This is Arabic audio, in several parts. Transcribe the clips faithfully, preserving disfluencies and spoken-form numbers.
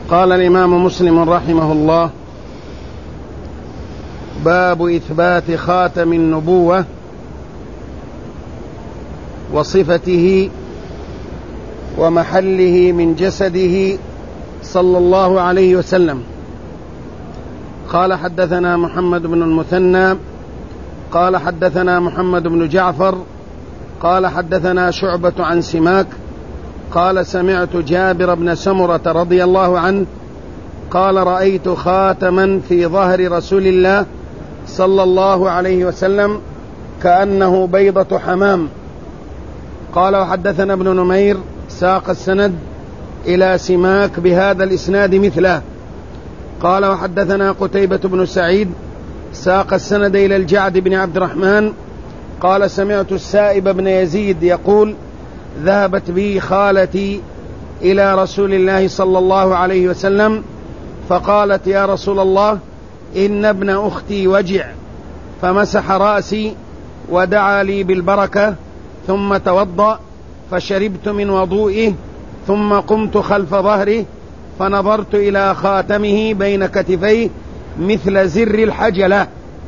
قال الإمام مسلم رحمه الله: باب إثبات خاتم النبوة وصفته ومحله من جسده صلى الله عليه وسلم. قال: حدثنا محمد بن المثنى قال حدثنا محمد بن جعفر قال حدثنا شعبة عن سماك قال: سمعت جابر بن سمرة رضي الله عنه قال: رأيت خاتما في ظهر رسول الله صلى الله عليه وسلم كأنه بيضة حمام. قال: وحدثنا ابن نمير ساق السند إلى سماك بهذا الإسناد مثله. قال: وحدثنا قتيبة بن سعيد ساق السند إلى الجعد بن عبد الرحمن قال: سمعت السائب بن يزيد يقول: ذهبت بي خالتي إلى رسول الله صلى الله عليه وسلم فقالت: يا رسول الله، إن ابن أختي وجع، فمسح رأسي ودعا لي بالبركة ثم توضأ فشربت من وضوئه ثم قمت خلف ظهره فنظرت إلى خاتمه بين كتفيه مثل زر الحجلة.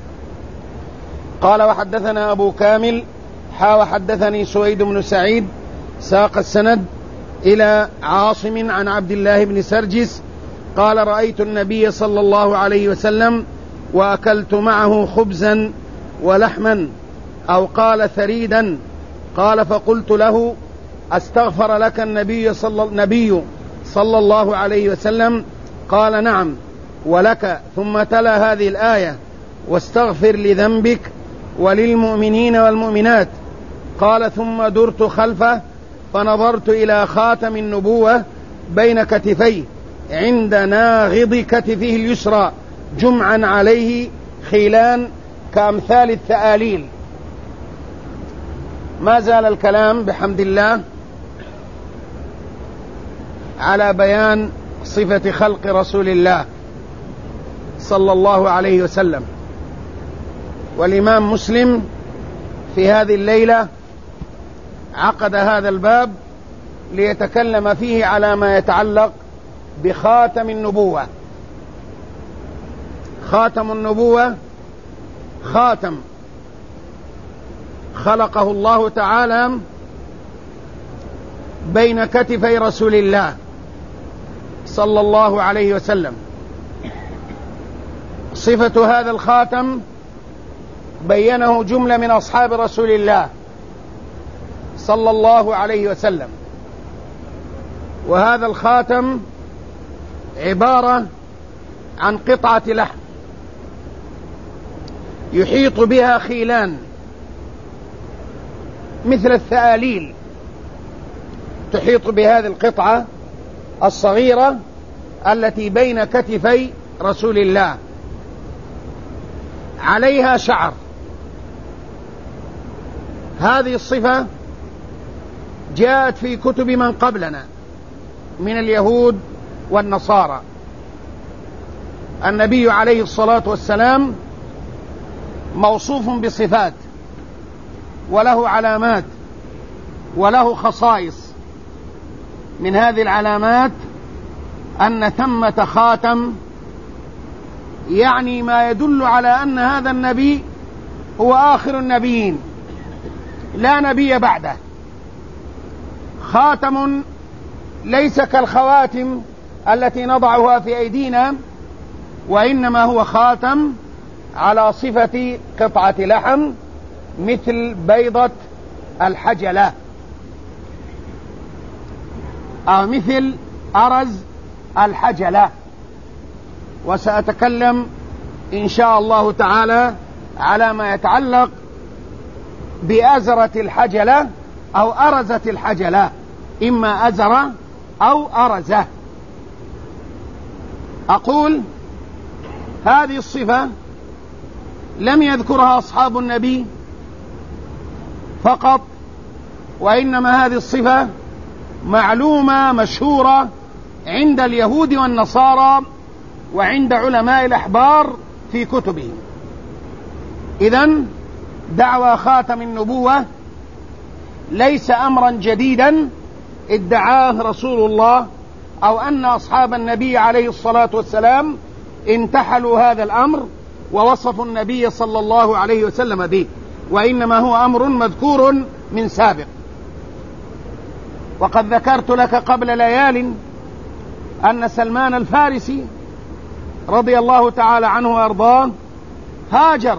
قال: وحدثنا أبو كامل حا وحدثني سويد بن سعيد ساق السند إلى عاصم عن عبد الله بن سرجس قال: رأيت النبي صلى الله عليه وسلم وأكلت معه خبزا ولحما، أو قال ثريدا. قال: فقلت له: أستغفر لك النبي صلى, النبي صلى الله عليه وسلم؟ قال: نعم ولك. ثم تلا هذه الآية: واستغفر لذنبك وللمؤمنين والمؤمنات. قال: ثم درت خلفه فنظرت إلى خاتم النبوة بين كتفيه عند ناغض كتفه اليسرى جمعا عليه خيلان كأمثال الثآليل. ما زال الكلام بحمد الله على بيان صفة خلق رسول الله صلى الله عليه وسلم. والإمام مسلم في هذه الليلة عقد هذا الباب ليتكلم فيه على ما يتعلق بخاتم النبوة. خاتم النبوة خاتم خلقه الله تعالى بين كتفي رسول الله صلى الله عليه وسلم. صفة هذا الخاتم بينه جملة من أصحاب رسول الله صلى الله عليه وسلم. وهذا الخاتم عبارة عن قطعة لحم يحيط بها خيلان مثل الثآليل، تحيط بهذه القطعة الصغيرة التي بين كتفي رسول الله، عليها شعر. هذه الصفة جاءت في كتب من قبلنا من اليهود والنصارى. النبي عليه الصلاة والسلام موصوف بصفات وله علامات وله خصائص. من هذه العلامات أن ثمة خاتم، يعني ما يدل على أن هذا النبي هو آخر النبيين لا نبي بعده. خاتم ليس كالخواتم التي نضعها في أيدينا، وإنما هو خاتم على صفة قطعة لحم مثل بيضة الحجلة أو مثل أرز الحجلة. وسأتكلم إن شاء الله تعالى على ما يتعلق بأزرة الحجلة أو أرزة الحجلة، إما أزرة أو أرزة. أقول هذه الصفة لم يذكرها أصحاب النبي فقط، وإنما هذه الصفة معلومة مشهورة عند اليهود والنصارى وعند علماء الأحبار في كتبهم. إذن دعوى خاتم النبوة ليس أمرا جديدا ادعاه رسول الله أو أن أصحاب النبي عليه الصلاة والسلام انتحلوا هذا الأمر ووصفوا النبي صلى الله عليه وسلم به، وإنما هو أمر مذكور من سابق. وقد ذكرت لك قبل ليال أن سلمان الفارسي رضي الله تعالى عنه وأرضاه هاجر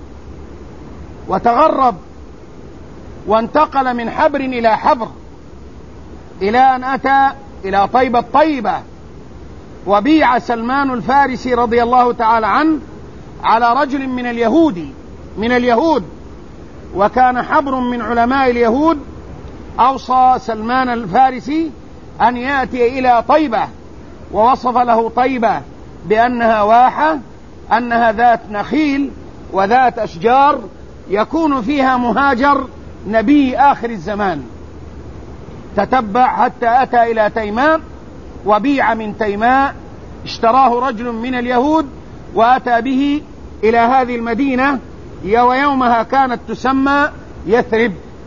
وتغرب وانتقل من حبر إلى حبر إلى أن أتى إلى طيبة الطيبة، وبيع سلمان الفارسي رضي الله تعالى عنه على رجل من اليهود من اليهود وكان حبر من علماء اليهود أوصى سلمان الفارسي أن يأتي إلى طيبة، ووصف له طيبة بأنها واحة، أنها ذات نخيل وذات أشجار يكون فيها مهاجر نبي آخر الزمان. تتبع حتى أتى إلى تيماء وبيع من تيماء، اشتراه رجل من اليهود وأتى به إلى هذه المدينة، ويومها كانت تسمى يثرب.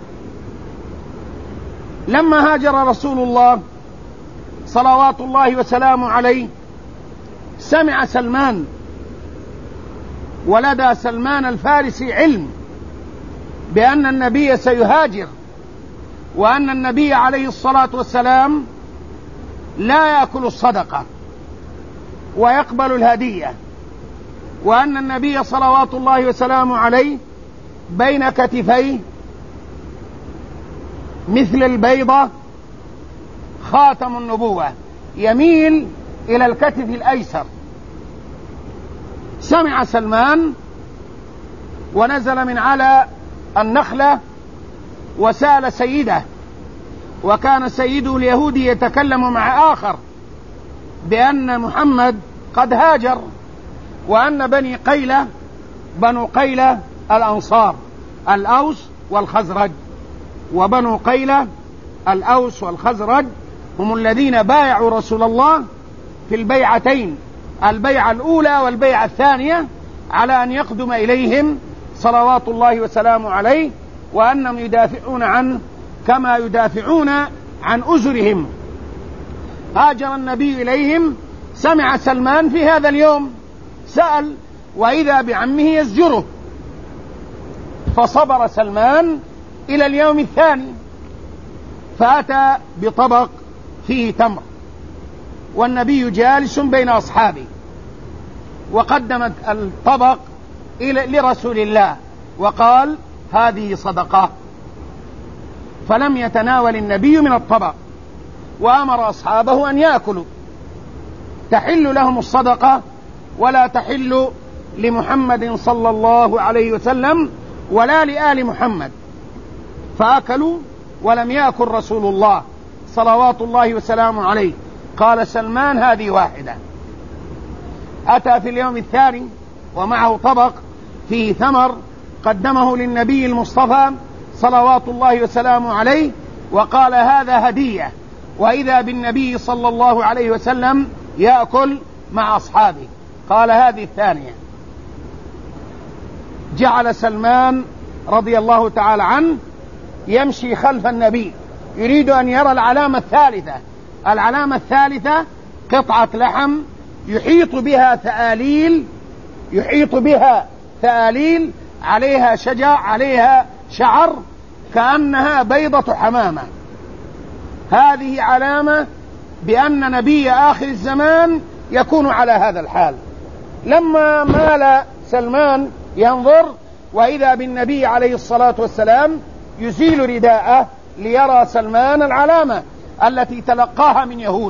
لما هاجر رسول الله صلوات الله وسلامه عليه سمع سلمان، ولدى سلمان الفارسي علم بأن النبي سيهاجر، وأن النبي عليه الصلاة والسلام لا يأكل الصدقة ويقبل الهدية، وأن النبي صلوات الله وسلامه عليه بين كتفيه مثل البيضة خاتم النبوة يميل إلى الكتف الأيسر. سمع سلمان ونزل من على النخلة وسأل سيده، وكان سيده اليهودي يتكلم مع آخر بأن محمد قد هاجر، وأن بني قيلة بنو قيلة الأنصار الأوس والخزرج، وبنو قيلة الأوس والخزرج هم الذين بايعوا رسول الله في البيعتين، البيعة الأولى والبيعة الثانية، على أن يقدم إليهم صلوات الله وسلامه عليه، وأنهم يدافعون عنه كما يدافعون عن أزرهم. هاجر النبي إليهم، سمع سلمان في هذا اليوم، سأل وإذا بعمه يزجره، فصبر سلمان إلى اليوم الثاني، فأتى بطبق فيه تمر والنبي جالس بين أصحابه، وقدم الطبق إلى لرسول الله وقال هذه صدقة، فلم يتناول النبي من الطبق، وأمر أصحابه أن يأكلوا، تحل لهم الصدقة ولا تحل لمحمد صلى الله عليه وسلم ولا لآل محمد، فأكلوا ولم يأكل رسول الله صلوات الله وسلامه عليه. قال سلمان هذه واحدة. أتى في اليوم الثاني ومعه طبق فيه ثمر، قدمه للنبي المصطفى صلوات الله وسلامه عليه وقال هذا هدية، وإذا بالنبي صلى الله عليه وسلم يأكل مع أصحابه. قال هذه الثانية. جعل سلمان رضي الله تعالى عنه يمشي خلف النبي يريد أن يرى العلامة الثالثة. العلامة الثالثة قطعة لحم يحيط بها ثآليل يحيط بها ثآليل عليها شجر عليها شعر كأنها بيضة حمامة. هذه علامة بأن نبي آخر الزمان يكون على هذا الحال. لما مال سلمان ينظر وإذا بالنبي عليه الصلاة والسلام يزيل رداءه ليرى سلمان العلامة التي تلقاها من يهود،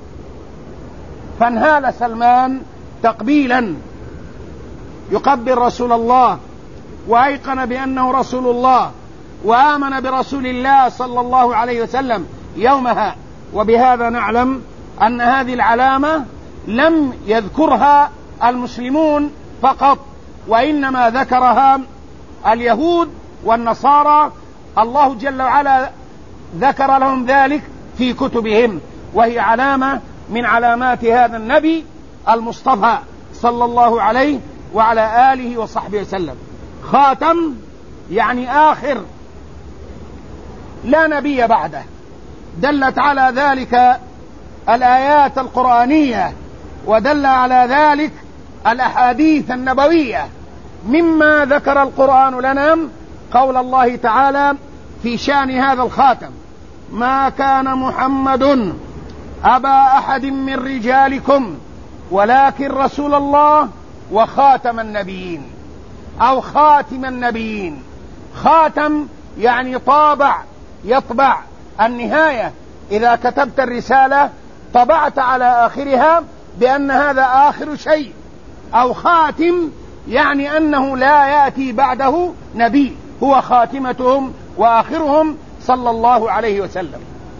فانهال سلمان تقبيلا يقبل رسول الله، وأيقن بأنه رسول الله، وآمن برسول الله صلى الله عليه وسلم يومها. وبهذا نعلم أن هذه العلامة لم يذكرها المسلمون فقط، وإنما ذكرها اليهود والنصارى. الله جل وعلا ذكر لهم ذلك في كتبهم، وهي علامة من علامات هذا النبي المصطفى صلى الله عليه وعلى آله وصحبه وسلم. خاتم يعني آخر، لا نبي بعده. دلت على ذلك الآيات القرآنية ودل على ذلك الأحاديث النبوية. مما ذكر القرآن لنا قول الله تعالى في شأن هذا الخاتم: ما كان محمد أبا أحد من رجالكم ولكن رسول الله وخاتم النبيين، أو خاتم النبيين. خاتم يعني طابع، يطبع النهاية. إذا كتبت الرسالة طبعت على آخرها بأن هذا آخر شيء، أو خاتم يعني أنه لا يأتي بعده نبي، هو خاتمتهم وآخرهم صلى الله عليه وسلم.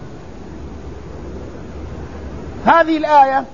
هذه الآية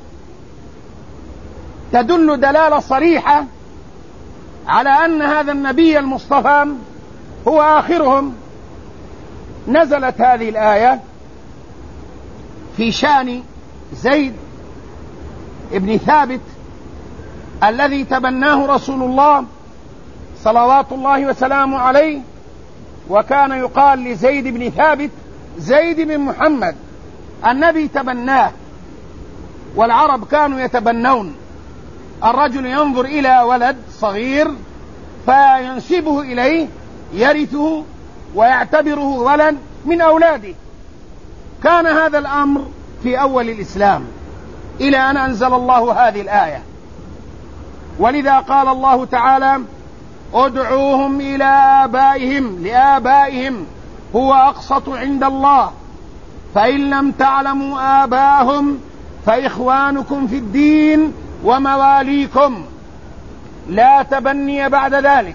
تدل دلالة صريحة على أن هذا النبي المصطفى هو آخرهم. نزلت هذه الآية في شأن زيد ابن ثابت الذي تبناه رسول الله صلوات الله وسلامه عليه، وكان يقال لزيد بن ثابت زيد بن محمد. النبي تبناه، والعرب كانوا يتبنون. الرجل ينظر إلى ولد صغير فينسبه إليه، يرثه ويعتبره ولد من أولاده. كان هذا الأمر في أول الإسلام إلى أن أنزل الله هذه الآية. ولذا قال الله تعالى: ادعوهم إلى آبائهم لآبائهم هو أقسط عند الله فإن لم تعلموا آباءهم فإخوانكم في الدين ومواليكم لا تبني بعد ذلك.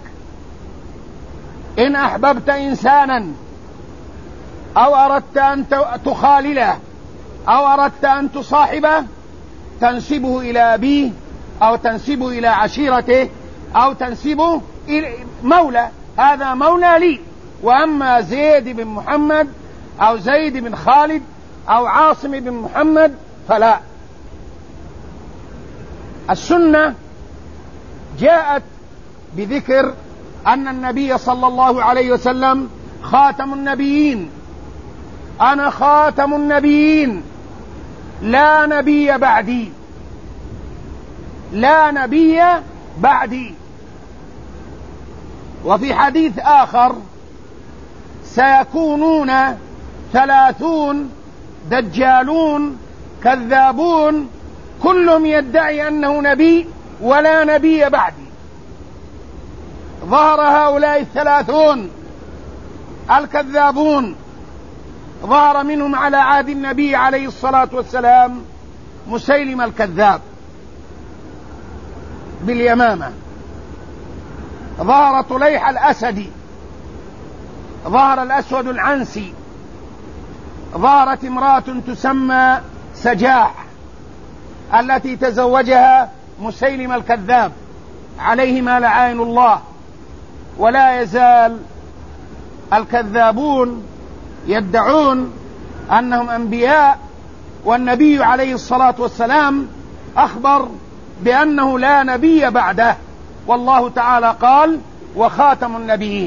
إن أحببت إنسانا أو أردت أن تخالله أو أردت أن تصاحبه تنسبه إلى أبيه أو تنسبه إلى عشيرته أو تنسبه إلى مولى، هذا مولى لي. وأما زيد بن محمد أو زيد بن خالد أو عاصم بن محمد فلا. السنة جاءت بذكر أن النبي صلى الله عليه وسلم خاتم النبيين. أنا خاتم النبيين لا نبي بعدي، لا نبي بعدي. وفي حديث آخر: سيكونون ثلاثون دجالون كذابون كلهم يدعي أنه نبي ولا نبي بعدي. ظهر هؤلاء الثلاثون الكذابون، ظهر منهم على عهد النبي عليه الصلاة والسلام مسيلمة الكذاب باليمامة، ظهر طليح الأسدي، ظهر الأسود العنسي، ظهرت امرأة تسمى سجاح التي تزوجها مسيلمة الكذاب عليهما لعائن الله. ولا يزال الكذابون يدعون أنهم أنبياء، والنبي عليه الصلاة والسلام أخبر بأنه لا نبي بعده، والله تعالى قال: وخاتم النبيين.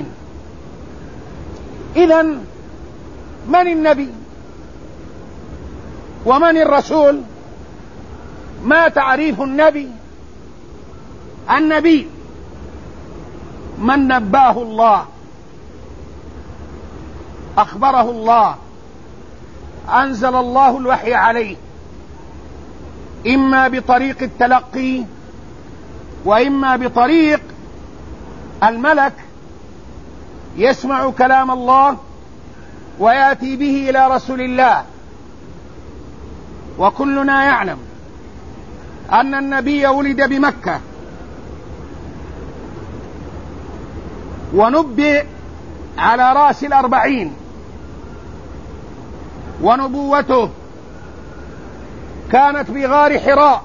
إذن من النبي ومن الرسول؟ ما تعريف النبي؟ النبي من نباه الله، أخبره الله، أنزل الله الوحي عليه، إما بطريق التلقي وإما بطريق الملك يسمع كلام الله ويأتي به إلى رسول الله. وكلنا يعلم أن النبي ولد بمكة ونبئ على رأس الأربعين، ونبوته كانت بغار حراء.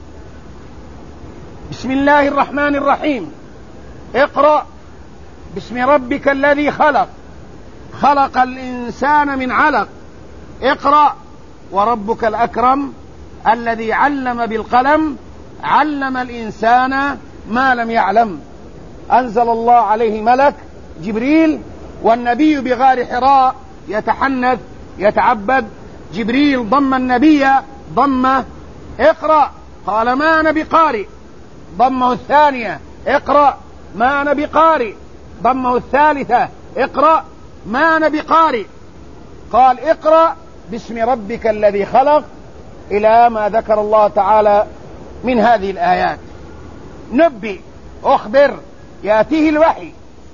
بسم الله الرحمن الرحيم: اقرأ باسم ربك الذي خلق، خلق الإنسان من علق، اقرأ وربك الأكرم الذي علم بالقلم، علم الإنسان ما لم يعلم. أنزل الله عليه ملك جبريل، والنبي بغار حراء يتحنث يتعبد. جبريل ضم النبي ضمه اقرأ، قال ما أنا بقارئ. ضمه الثانية اقرأ، ما أنا بقارئ. ضمه الثالثة اقرأ، ما أنا بقارئ. قال اقرأ باسم ربك الذي خلق، إلى ما ذكر الله تعالى من هذه الآيات. نبئ، أخبر، يأتيه الوحي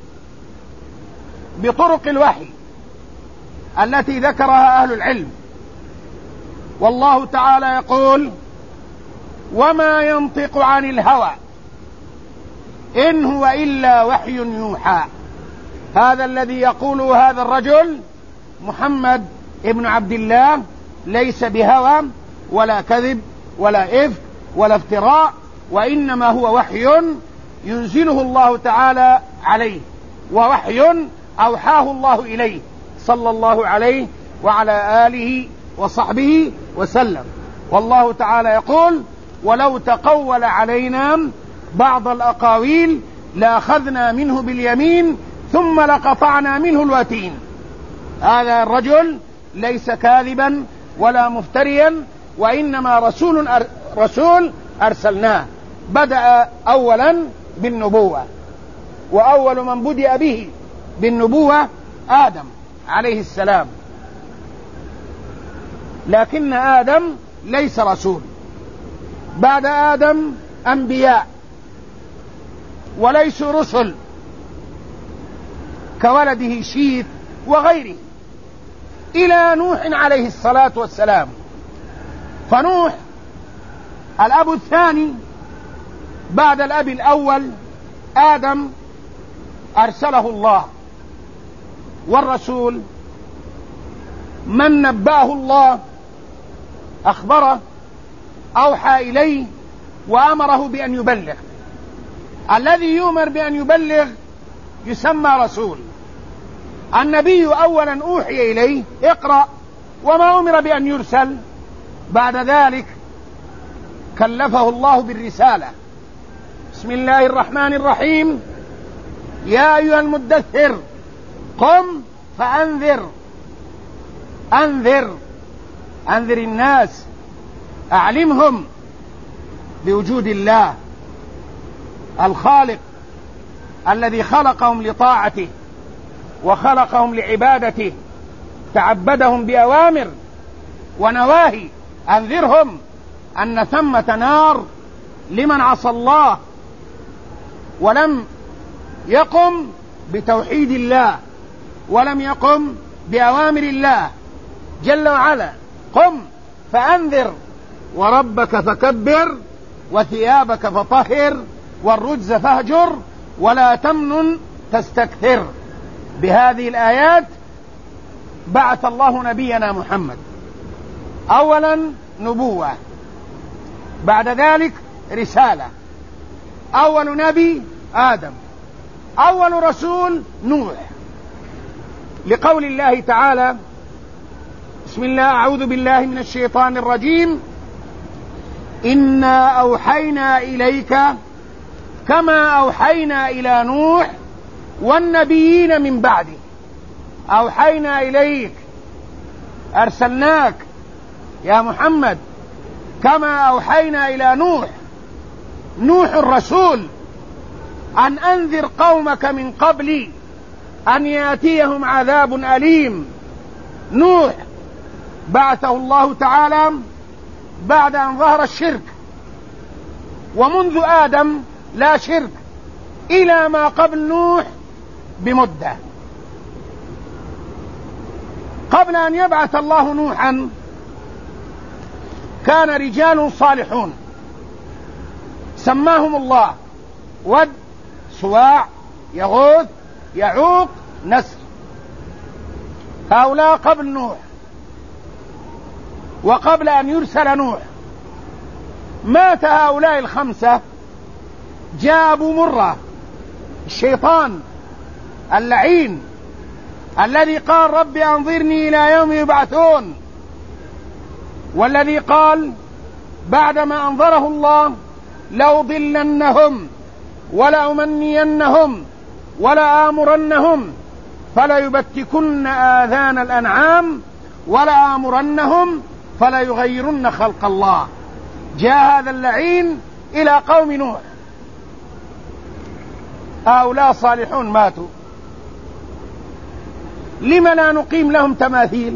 بطرق الوحي التي ذكرها أهل العلم. والله تعالى يقول وما ينطق عن الهوى إن هو إلا وحي يوحى. هذا الذي يقوله هذا الرجل محمد ابن عبد الله ليس بهوى ولا كذب ولا إفك ولا افتراء، وإنما هو وحي ينزله الله تعالى عليه، ووحي أوحاه الله إليه صلى الله عليه وعلى آله وصحبه وسلم. والله تعالى يقول ولو تقول علينا بعض الأقاويل لأخذنا منه باليمين ثم لقطعنا منه الوتين. هذا الرجل ليس كاذبا ولا مفتريا، وإنما رسول أر رسول أرسلناه. بدأ أولا بالنبوة، وأول من بدأ به بالنبوة آدم عليه السلام، لكن آدم ليس رسول. بعد آدم أنبياء وليسوا رسل كولده شيث وغيره، إلى نوح عليه الصلاة والسلام. فنوح الأب الثاني بعد الأب الأول آدم أرسله الله، والرسول من نبأه الله أخبره أوحى إليه وأمره بأن يبلغ. الذي يؤمر بأن يبلغ يسمى رسول. النبي أولا أوحي إليه اقرأ، وما أمر بأن يرسل. بعد ذلك كلفه الله بالرسالة. بسم الله الرحمن الرحيم يا أيها المدثر قم فأنذر. أنذر أنذر الناس، أعلمهم بوجود الله الخالق الذي خلقهم لطاعته وخلقهم لعبادته، تعبدهم بأوامر ونواهي. أنذرهم أن ثمة نار لمن عصى الله ولم يقم بتوحيد الله ولم يقم بأوامر الله جل وعلا. قم فأنذر وربك فكبر وثيابك فطهر والرجز فاهجر ولا تمنن تستكثر. بهذه الآيات بعث الله نبينا محمد. أولا نبوة، بعد ذلك رسالة. أول نبي آدم، أول رسول نوح، لقول الله تعالى بسم الله أعوذ بالله من الشيطان الرجيم إنا أوحينا إليك كما أوحينا إلى نوح والنبيين من بعده. أوحينا إليك، أرسلناك يا محمد كما أوحينا إلى نوح. نوح الرسول أن أنذر قومك من قبل أن يأتيهم عذاب أليم. نوح بعثه الله تعالى بعد أن ظهر الشرك، ومنذ آدم لا شرك إلى ما قبل نوح بمدة. قبل أن يبعث الله نوحا كان رجال صالحون سماهم الله ود، سواع، يغوث، يعوق، نسر. هؤلاء قبل نوح وقبل أن يرسل نوح. مات هؤلاء الخمسة. جاء أبو مرة الشيطان اللعين الذي قال رب أنظرني إلى يوم يبعثون، والذي قال بعدما أنظره الله لأضلنهم ولأمنينهم ولآمرنهم فليبتكن آذان الأنعام ولآمرنهم فلا يغيرن خلق الله. جاء هذا اللعين إلى قوم نوح، هؤلاء صالحون ماتوا، لم لا نقيم لهم تماثيل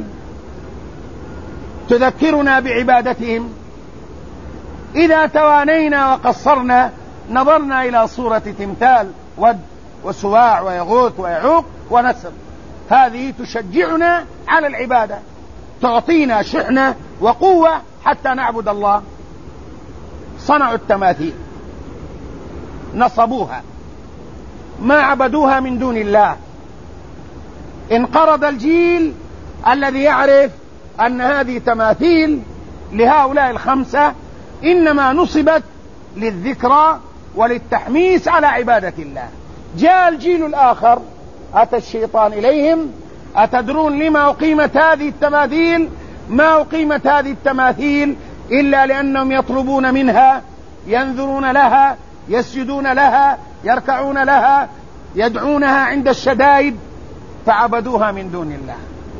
تذكرنا بعبادتهم؟ إذا توانينا وقصرنا نظرنا إلى صورة تمثال ود وسواع ويغوث ويعوق ونسر، هذه تشجعنا على العبادة، تعطينا شحنة وقوة حتى نعبد الله. صنعوا التماثيل، نصبوها، ما عبدوها من دون الله. انقرض الجيل الذي يعرف أن هذه تماثيل لهؤلاء الخمسة إنما نصبت للذكرى وللتحميس على عبادة الله. جاء الجيل الآخر، أتى الشيطان إليهم: أتدرون لما أقيمت هذه التماثيل؟ ما أقيمت هذه التماثيل إلا لأنهم يطلبون منها، ينذرون لها، يسجدون لها، يركعون لها، يدعونها عند الشدائد، فعبدوها من دون الله.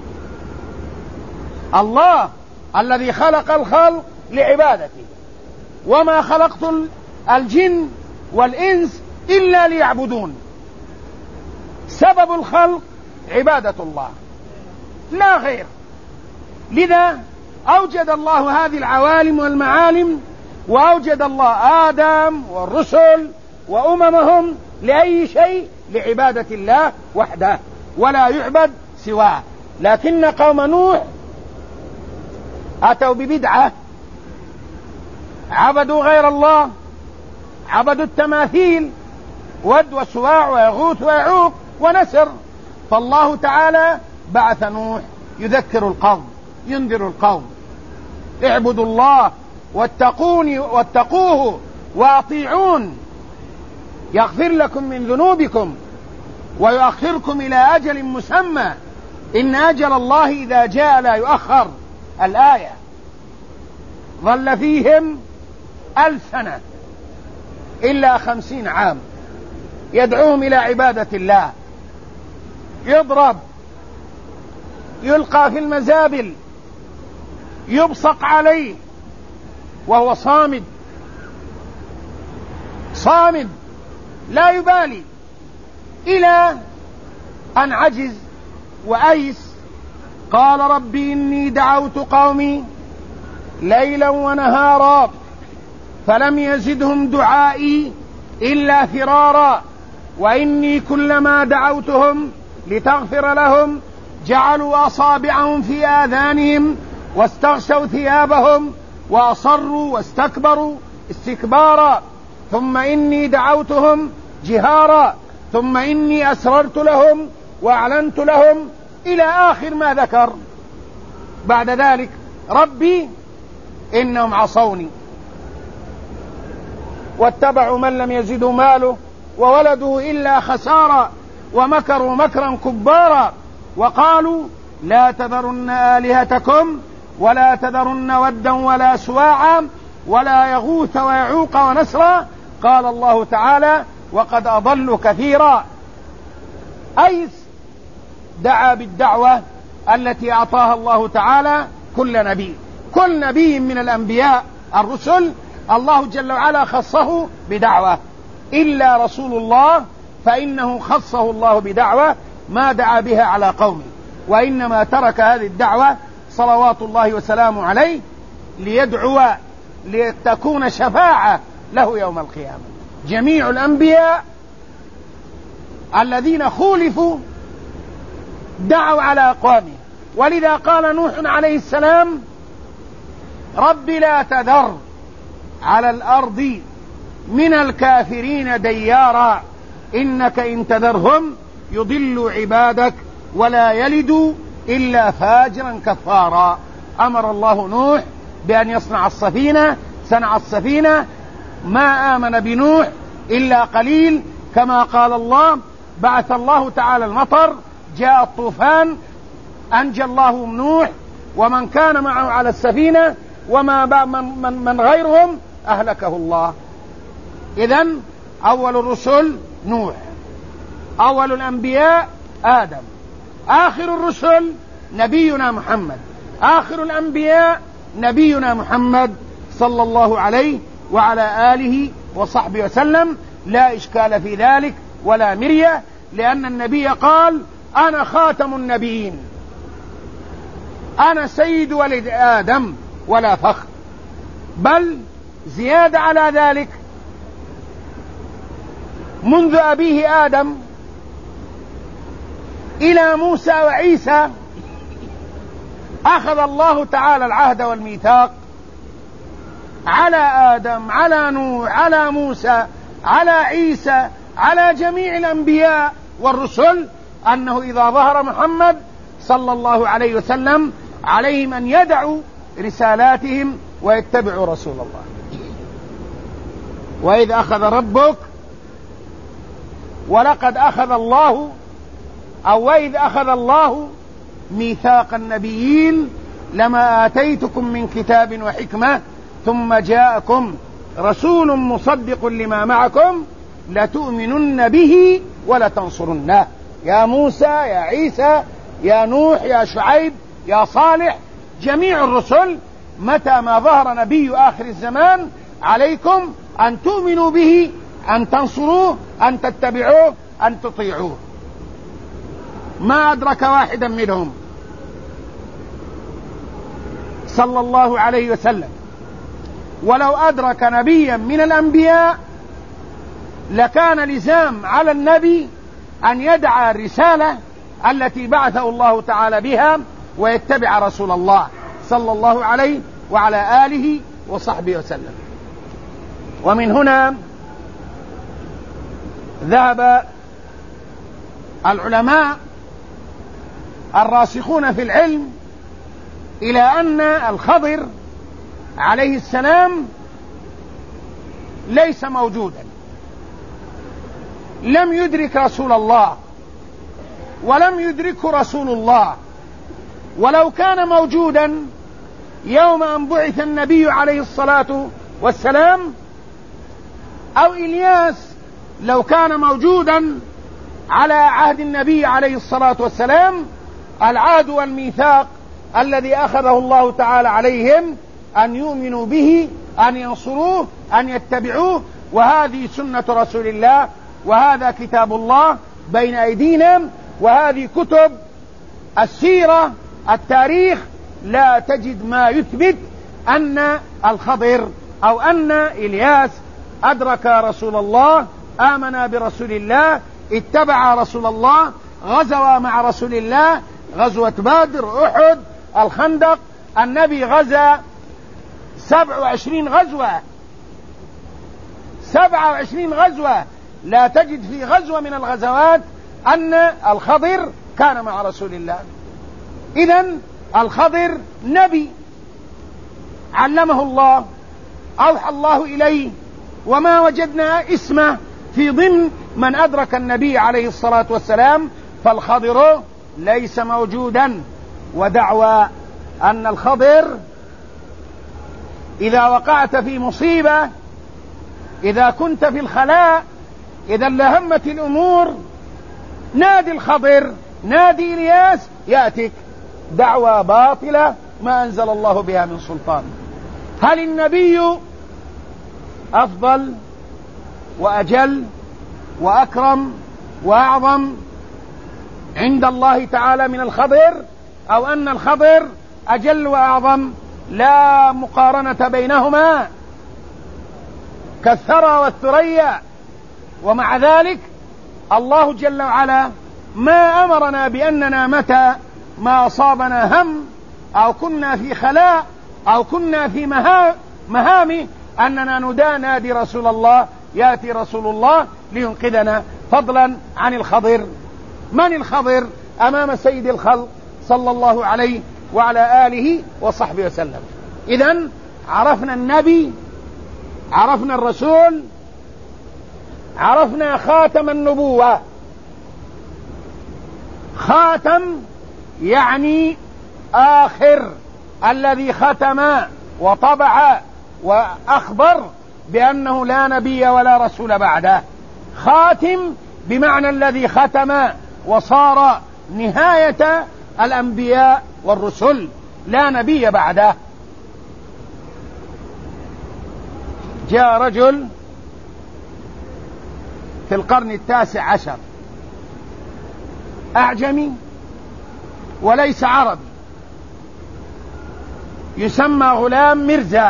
الله الذي خلق الخلق لعبادته، وما خلقت الجن والإنس إلا ليعبدون. سبب الخلق عبادة الله لا غير. لذا أوجد الله هذه العوالم والمعالم، وأوجد الله آدم والرسل وأممهم لأي شيء؟ لعبادة الله وحده، ولا يعبد سواه. لكن قوم نوح أتوا ببدعة، عبدوا غير الله، عبدوا التماثيل ود وسواع ويغوث ويعوق ونسر. فالله تعالى بعث نوح يذكر القوم، ينذر القوم: اعبدوا الله واتقوني واتقوه واطيعون يغفر لكم من ذنوبكم ويؤخركم إلى أجل مسمى، إن أجل الله إذا جاء لا يؤخر. الآية. ظل فيهم ألف سنة إلا خمسين عام يدعوهم إلى عبادة الله، يضرب، يلقى في المزابل، يبصق عليه وهو صامد صامد لا يبالي، إلى أن عجز وأيس. قال: ربي إني دعوت قومي ليلا ونهارا فلم يزدهم دعائي إلا فرارا، وإني كلما دعوتهم لتغفر لهم جعلوا أصابعهم في آذانهم واستغشوا ثيابهم وأصروا واستكبروا استكبارا، ثم إني دعوتهم جهارا، ثم إني أسررت لهم وأعلنت لهم، إلى آخر ما ذكر. بعد ذلك: ربي إنهم عصوني واتبعوا من لم يزده ماله وولده إلا خسارا، ومكروا مكرا كبارا، وقالوا: لا تذرن آلهتكم ولا تذرن ودا ولا سواعا ولا يغوث ويعوق ونسرا. قال الله تعالى: وقد أضلوا كثيرا. أيس دعا بالدعوة التي أعطاها الله تعالى كل نبي. كل نبي من الأنبياء الرسل الله جل وعلا خصه بدعوة، إلا رسول الله فإنه خصه الله بدعوة ما دعا بها على قومه، وإنما ترك هذه الدعوة صلوات الله وسلامه عليه ليدعو لتكون شفاعة له يوم القيامة. جميع الأنبياء الذين خولفوا دعوا على أقوامهم، ولذا قال نوح عليه السلام: رب لا تذر على الأرض من الكافرين ديارا إنك إن تذرهم يضلوا عبادك ولا يلدوا إلا فاجرا كفارا. أمر الله نوح بأن يصنع السفينة، صنع السفينة، ما آمن بنوح إلا قليل، كما قال الله: بعث الله تعالى المطر، جاء الطوفان، أنجى الله نوح ومن كان معه على السفينة، وما من, من, من غيرهم أهلكه الله. إذن أول الرسل نوح، أول الأنبياء آدم، آخر الرسل نبينا محمد، آخر الأنبياء نبينا محمد صلى الله عليه وعلى آله وصحبه وسلم، لا إشكال في ذلك ولا مرية، لأن النبي قال: أنا خاتم النبيين، أنا سيد ولد آدم ولا فخر. بل زيادة على ذلك، منذ أبيه آدم إلى موسى وعيسى أخذ الله تعالى العهد والميثاق على آدم، على نوح، على موسى، على عيسى، على جميع الأنبياء والرسل، أنه إذا ظهر محمد صلى الله عليه وسلم عليهم أن يدعوا رسالاتهم ويتبعوا رسول الله. وإذ أخذ ربك، ولقد أخذ الله، أو وإذ أخذ الله ميثاق النبيين لما آتيتكم من كتاب وحكمة ثم جاءكم رسول مصدق لما معكم لتؤمنن به ولتنصرنه. يا موسى، يا عيسى، يا نوح، يا شعيب، يا صالح، جميع الرسل متى ما ظهر نبي آخر الزمان عليكم أن تؤمنوا به، أن تنصروه، أن تتبعوه، أن تطيعوه. ما أدرك واحدا منهم صلى الله عليه وسلم، ولو أدرك نبيا من الأنبياء لكان لزام على النبي أن يدعى الرسالة التي بعثه الله تعالى بها ويتبع رسول الله صلى الله عليه وعلى آله وصحبه وسلم. ومن هنا ذهب العلماء الراسخون في العلم إلى أن الخضر عليه السلام ليس موجودا، لم يدرك رسول الله ولم يدركه رسول الله. ولو كان موجودا يوم أن بعث النبي عليه الصلاة والسلام، أو إلياس لو كان موجودا على عهد النبي عليه الصلاة والسلام، العهد والميثاق الذي أخذه الله تعالى عليهم أن يؤمنوا به، أن ينصروه، أن يتبعوه. وهذه سنة رسول الله، وهذا كتاب الله بين أيدينا، وهذه كتب السيرة، التاريخ، لا تجد ما يثبت أن الخضر أو أن إلياس أدرك رسول الله، آمن برسول الله، اتبع رسول الله، غزوا مع رسول الله، غزوة بدر، أحد، الخندق. النبي غزا سبع وعشرين غزوة، سبع وعشرين غزوة، لا تجد في غزوة من الغزوات أن الخضر كان مع رسول الله. إذن الخضر نبي علمه الله، أوحى الله إليه، وما وجدنا اسمه في ضمن من أدرك النبي عليه الصلاة والسلام، فالخضر ليس موجودا. ودعوى أن الخضر إذا وقعت في مصيبة، إذا كنت في الخلاء، إذا لهمت الأمور، نادي الخضر، نادي إلياس يأتيك. دعوى باطلة ما أنزل الله بها من سلطان. هل النبي أفضل وأجل وأكرم وأعظم عند الله تعالى من الخضر، أو أن الخضر أجل وأعظم؟ لا مقارنة بينهما، كالثرى والثريا. ومع ذلك الله جل وعلا ما أمرنا بأننا متى ما أصابنا هم أو كنا في خلاء أو كنا في مهام أننا ندى نادي رسول الله، يأتي رسول الله لينقذنا، فضلا عن الخضر. من الخضر أمام سيد الخلق صلى الله عليه وعلى آله وصحبه وسلم؟ إذن عرفنا النبي، عرفنا الرسول، عرفنا خاتم النبوة. خاتم يعني آخر، الذي ختم وطبع وأخبر بأنه لا نبي ولا رسول بعده. خاتم بمعنى الذي ختم وصار نهاية الأنبياء والرسل، لا نبي بعده. جاء رجل في القرن التاسع عشر أعجمي وليس عربي، يسمى غلام مرزا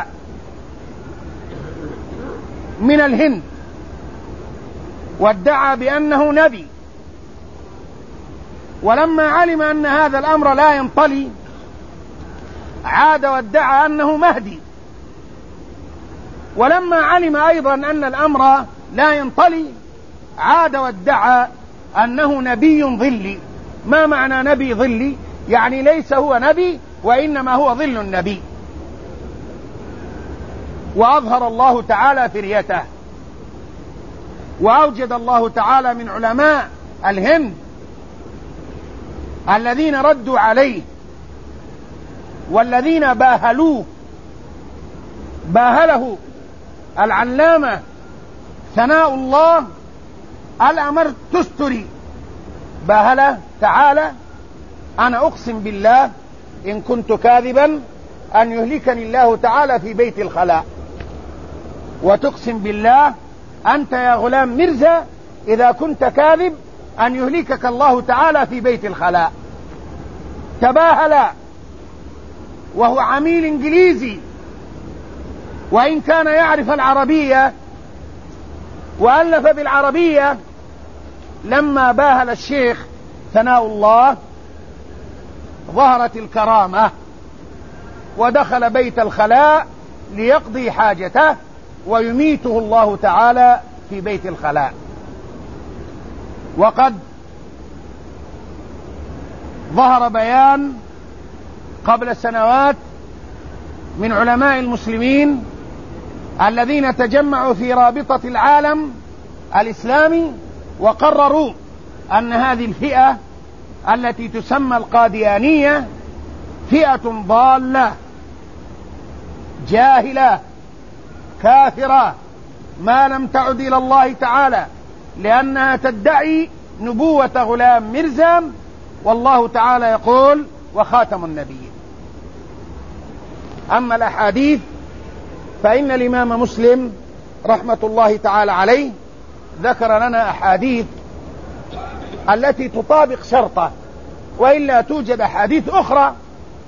من الهند، وادعى بأنه نبي، ولما علم أن هذا الأمر لا ينطلي عاد وادعى أنه مهدي، ولما علم أيضا أن الأمر لا ينطلي عاد وادعى أنه نبي ظلي. ما معنى نبي ظلي؟ يعني ليس هو نبي وإنما هو ظل النبي. وأظهر الله تعالى فريته، وأوجد الله تعالى من علماء الهند الذين ردوا عليه والذين باهلوه. باهله العلامة ثناء الله الأمر تستري، باهله تعالى: أنا أقسم بالله إن كنت كاذبا أن يهلكني الله تعالى في بيت الخلاء، وتقسم بالله أنت يا غلام مرزا إذا كنت كاذب أن يهلكك الله تعالى في بيت الخلاء. تباهلا وهو عميل إنجليزي، وإن كان يعرف العربية وألف بالعربية. لما باهل الشيخ ثناء الله ظهرت الكرامة، ودخل بيت الخلاء ليقضي حاجته، ويميته الله تعالى في بيت الخلاء. وقد ظهر بيان قبل سنوات من علماء المسلمين الذين تجمعوا في رابطة العالم الإسلامي، وقرروا أن هذه الفئة التي تسمى القاديانية فئة ضالة جاهلة كافرة ما لم تعد إلى الله تعالى، لأنها تدعي نبوة غلام مرزا، والله تعالى يقول: وخاتم النبيين. أما الأحاديث فإن الإمام مسلم رحمة الله تعالى عليه ذكر لنا أحاديث التي تطابق شرطه، وإلا توجد أحاديث أخرى.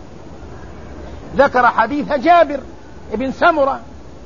ذكر حديث جابر بن سمرة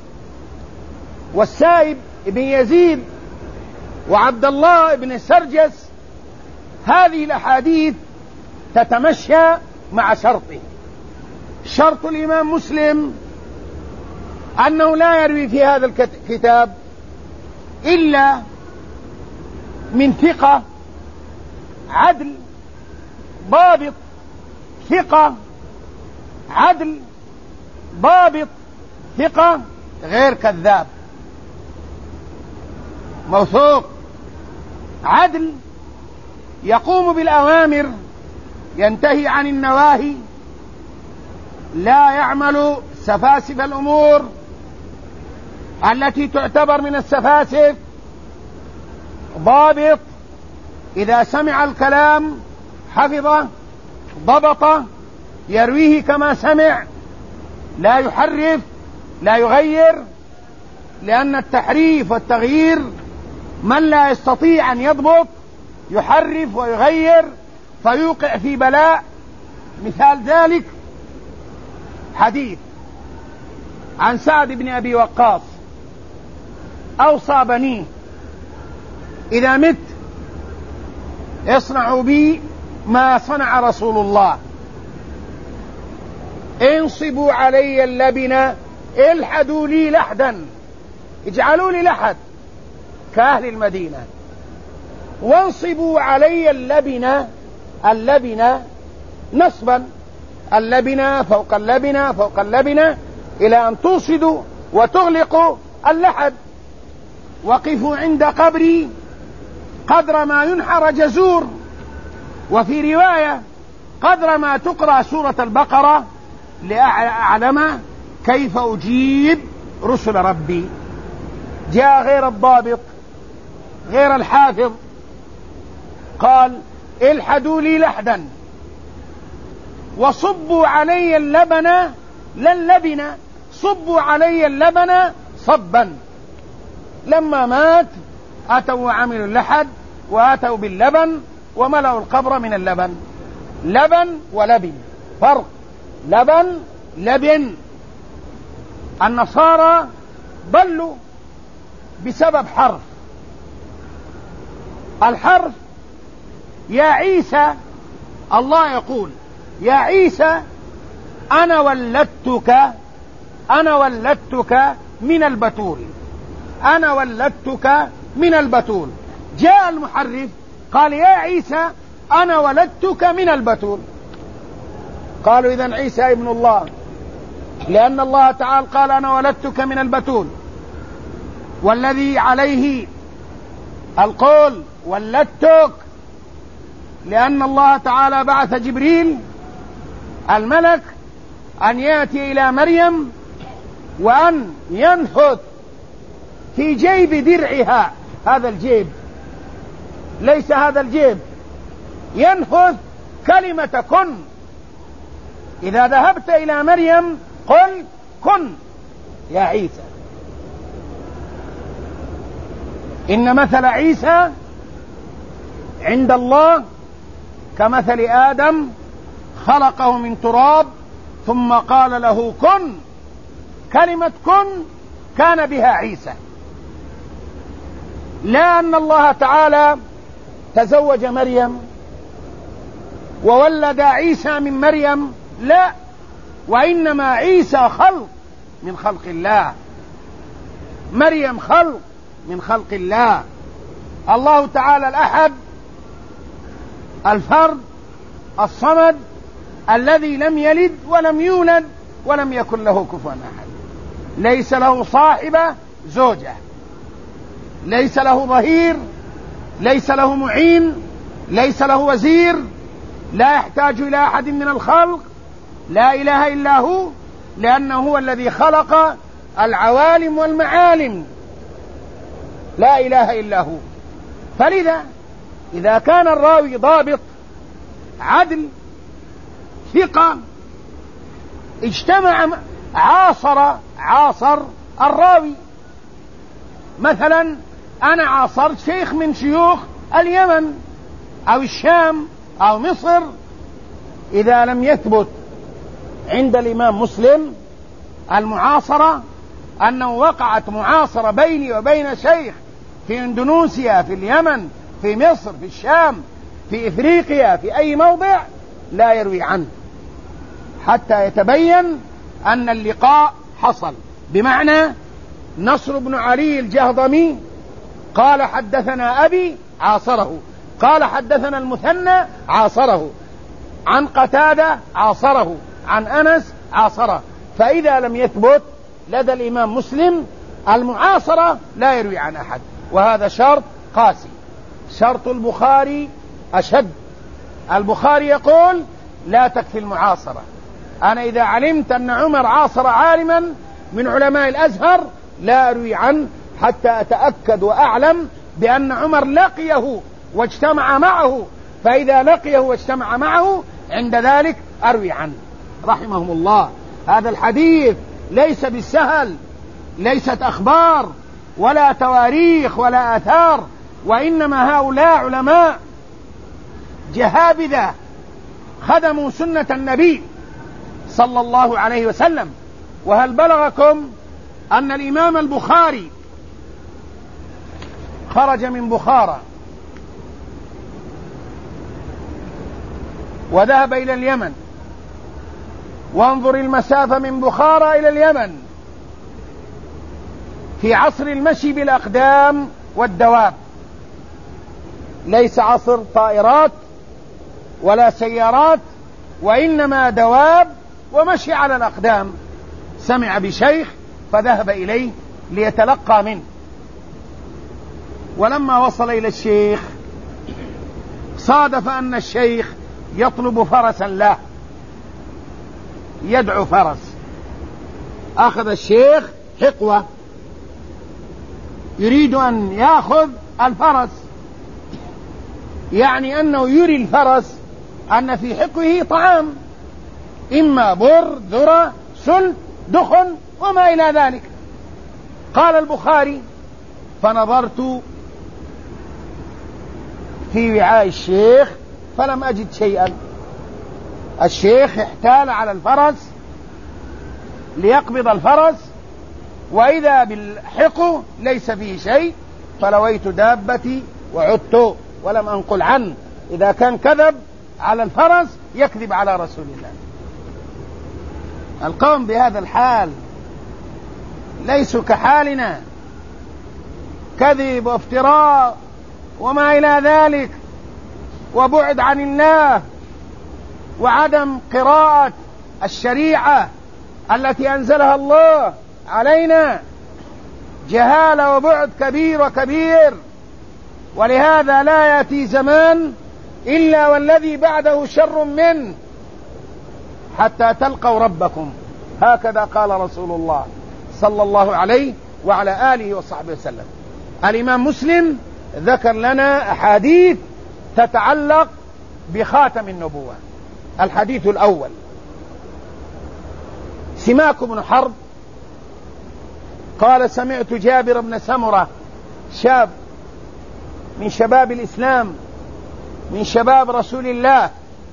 والسائب بن يزيد وعبد الله بن سرجس. هذه الأحاديث تتمشى مع شرطه. شرط الإمام مسلم أنه لا يروي في هذا الكتاب إلا من ثقة عدل ضابط، ثقة عدل ضابط، ثقة غير كذاب، موثوق عدل، يقوم بالأوامر ينتهي عن النواهي، لا يعمل سفاسف الأمور التي تعتبر من السفاسف، ضابط، إذا سمع الكلام حفظه ضبطه، يرويه كما سمع، لا يحرف لا يغير، لأن التحريف والتغيير من لا يستطيع أن يضبط يحرف ويغير فيوقع في بلاء. مثال ذلك حديث عن سعد بن أبي وقاص: أوصى بنيه إذا مت اصنعوا بي ما صنع رسول الله، انصبوا علي اللبن، الحدوا لي لحدا، اجعلوا لي لحد كأهل المدينة، وانصبوا علي اللبن، اللبن نصبا، اللبن فوق اللبن فوق اللبن إلى أن توصدوا وتغلقوا اللحد، وقفوا عند قبري قدر ما ينحر جزور، وفي رواية قدر ما تقرأ سورة البقرة، لأعلم كيف أجيب رسل ربي. جاء غير الضابط غير الحافظ قال: الحدوا لي لحدا وصبوا علي اللبن، لا اللبن، صبوا علي اللبن صبا. لما مات أتوا وعملوا اللحد وأتوا باللبن وملأوا القبر من اللبن. لبن ولبن فرق، لبن لبن. النصارى ضلوا بسبب حرف. الحرف يا عيسى، الله يقول يا عيسى أنا ولدتك أنا ولدتك من البتول، أنا ولدتك من البتول. جاء المحرف قال يا عيسى أنا ولدتك من البتول. قالوا إذن عيسى ابن الله، لأن الله تعالى قال أنا ولدتك من البتول، والذي عليه القول ولدتك لأن الله تعالى بعث جبريل الملك أن يأتي إلى مريم وأن ينفث في جيب درعها، هذا الجيب ليس هذا الجيب، ينفث كلمة كن. إذا ذهبت إلى مريم قل كن يا عيسى. إن مثل عيسى عند الله كمثل آدم خلقه من تراب ثم قال له كن. كلمة كن كان بها عيسى، لا أن الله تعالى تزوج مريم وولد عيسى من مريم، لا، وإنما عيسى خلق من خلق الله، مريم خلق من خلق الله. الله تعالى الأحد الفرد الصمد الذي لم يلد ولم يولد ولم يكن له كفوا أحد، ليس له صاحبة زوجة، ليس له ظهير، ليس له معين، ليس له وزير، لا يحتاج إلى أحد من الخلق، لا إله إلا هو، لأنه هو الذي خلق العوالم والمعالم، لا إله إلا هو. فلذا إذا كان الراوي ضابط عدل ثقة اجتمع عاصر عاصر الراوي، مثلا أنا عاصرت شيخ من شيوخ اليمن أو الشام أو مصر، إذا لم يثبت عند الإمام مسلم المعاصرة أنه وقعت معاصرة بيني وبين شيخ في إندونيسيا، في اليمن، في مصر، في الشام، في إفريقيا، في أي موضع، لا يروي عنه حتى يتبين أن اللقاء حصل. بمعنى نصر بن علي الجهضمي قال حدثنا أبي عاصره، قال حدثنا المثنى عاصره، عن قتادة عاصره، عن أنس عاصره. فإذا لم يثبت لدى الإمام مسلم المعاصرة لا يروي عن أحد، وهذا شرط قاسي. شرط البخاري أشد. البخاري يقول لا تكفي المعاصرة. أنا إذا علمت أن عمر عاصر عالما من علماء الأزهر لا أروي عنه حتى أتأكد وأعلم بأن عمر لقيه واجتمع معه، فإذا لقيه واجتمع معه عند ذلك أروي عنه رحمهم الله. هذا الحديث ليس بالسهل، ليست أخبار ولا تواريخ ولا آثار، وإنما هؤلاء علماء جهابذة خدموا سنة النبي صلى الله عليه وسلم. وهل بلغكم أن الإمام البخاري خرج من بخارى وذهب إلى اليمن؟ وانظر المسافة من بخارى إلى اليمن في عصر المشي بالأقدام والدواب، ليس عصر طائرات ولا سيارات، وإنما دواب ومشي على الأقدام. سمع بشيخ فذهب إليه ليتلقى منه، ولما وصل إلى الشيخ صادف أن الشيخ يطلب فرسا له، يدعو فرس. أخذ الشيخ حقوة يريد أن يأخذ الفرس، يعني أنه يري الفرس أن في حقه طعام، إما بر، ذرة، سل، دخن وما إلى ذلك. قال البخاري: فنظرت في وعاء الشيخ فلم أجد شيئا. الشيخ احتال على الفرس ليقبض الفرس، وإذا بالحق ليس فيه شيء، فلويت دابتي وعدت ولم أنقل عنه. إذا كان كذب على الفرس يكذب على رسول الله. القوم بهذا الحال ليسوا كحالنا، كذب وافتراء وما إلى ذلك، وبعد عن الله، وعدم قراءة الشريعة التي أنزلها الله علينا، جهالة وبعد كبير وكبير. ولهذا لا يأتي زمان إلا والذي بعده شر منه حتى تلقوا ربكم، هكذا قال رسول الله صلى الله عليه وعلى آله وصحبه وسلم. الإمام مسلم ذكر لنا أحاديث تتعلق بخاتم النبوة. الحديث الأول: سماك بن حرب قال: سمعت جابر بن سمرة، شاب من شباب الإسلام، من شباب رسول الله،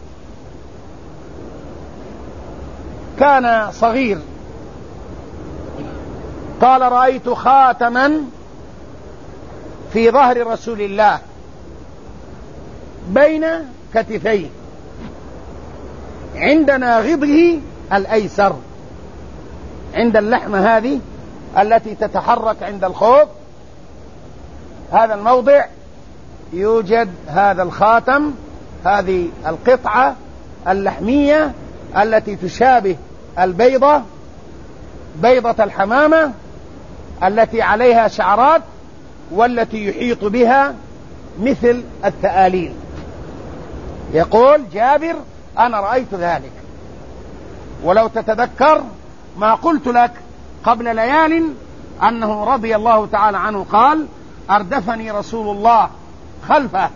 كان صغير، قال: رأيت خاتما في ظهر رسول الله بين كتفيه عند ناغضه الأيسر، عند اللحمة هذه التي تتحرك عند الخوف، هذا الموضع يوجد هذا الخاتم، هذه القطعة اللحمية التي تشابه البيضة، بيضة الحمامة التي عليها شعرات والتي يحيط بها مثل الثآلين. يقول جابر: أنا رأيت ذلك. ولو تتذكر ما قلت لك قبل ليال أنه رضي الله تعالى عنه قال: أردفني رسول الله خلفه.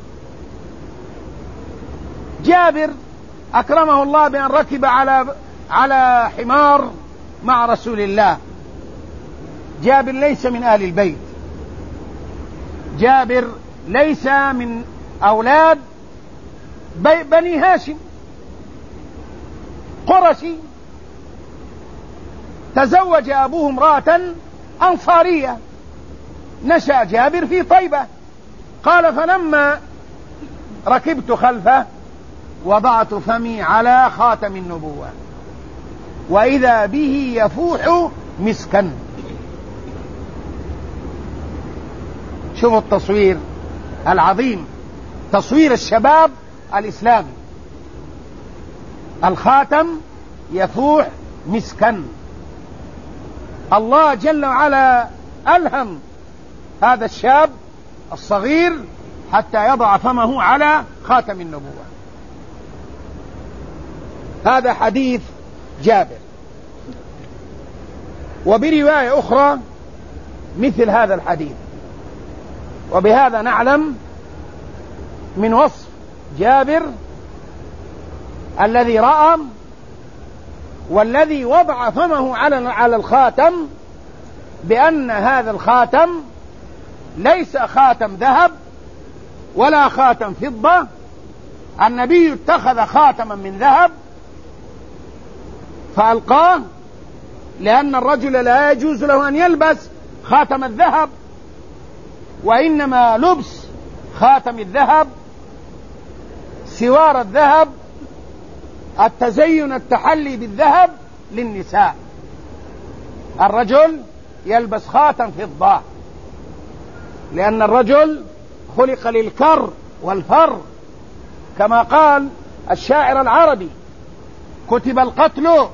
جابر أكرمه الله بأن ركب على على حمار مع رسول الله. جابر ليس من آل البيت، جابر ليس من أولاد بني هاشم، قرشي، تزوج أبوه امرأة أنصارية، نشأ جابر في طيبة. قال: فلما ركبت خلفه وضعت فمي على خاتم النبوة وإذا به يفوح مسكا. شوفوا التصوير العظيم، تصوير الشباب الإسلامي، الخاتم يفوح مسكا. الله جل وعلا ألهم هذا الشاب الصغير حتى يضع فمه على خاتم النبوة. هذا حديث جابر. وبرواية أخرى مثل هذا الحديث. وبهذا نعلم من وصف جابر الذي رأى والذي وضع فمه على على الخاتم بأن هذا الخاتم ليس خاتم ذهب ولا خاتم فضة. النبي اتخذ خاتما من ذهب فألقاه، لأن الرجل لا يجوز له أن يلبس خاتم الذهب، وإنما لبس خاتم الذهب، سوار الذهب، التزين التحلي بالذهب للنساء. الرجل يلبس خاتم فضة لأن الرجل خلق للكر والفر، كما قال الشاعر العربي: كتب القتل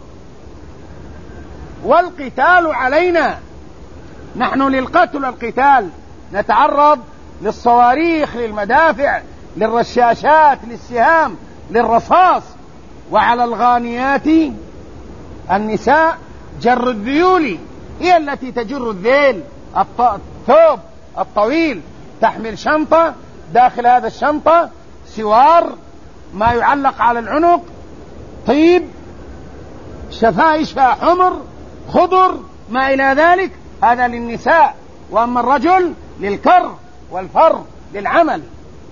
والقتال علينا. نحن للقتل والقتال، نتعرض للصواريخ، للمدافع، للرشاشات، للسهام، للرصاص. وعلى الغانيات النساء جر الذيول، هي التي تجر الذيل، الثوب الطويل، تحمل شنطة، داخل هذا الشنطة سوار، ما يعلق على العنق، طيب، شفائشها حمر، خضر، ما إلى ذلك، هذا للنساء، وأما الرجل للكر والفر للعمل.